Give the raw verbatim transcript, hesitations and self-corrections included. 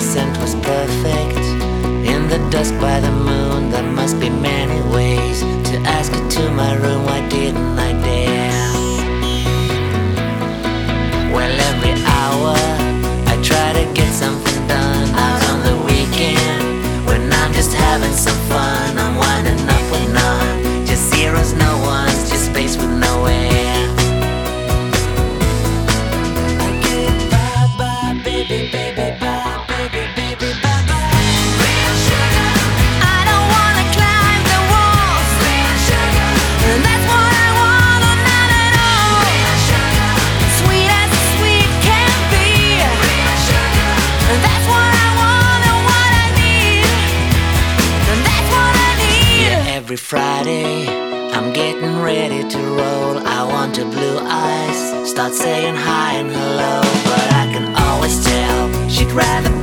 scent was perfect. In the dusk by the moon, there must be many ways to ask her to my room. Why didn't I dare? Well, every hour I try to get something done. Out on the weekend, when I'm just having some fun, I'm winding up with none. Just zeros, no ones, just space with no air. I get bye bye, baby, baby, bye, baby, baby, bye bye. Real sugar. I don't wanna climb the walls. Real sugar. And that's what I want, or not at all. Real sugar. Sweet as sweet can be. Real sugar. And that's what I want and what I need. And that's what I need. Yeah, every Friday I'm getting ready to roll. I want her blue eyes, start saying hi and hello, but I can always tell she'd rather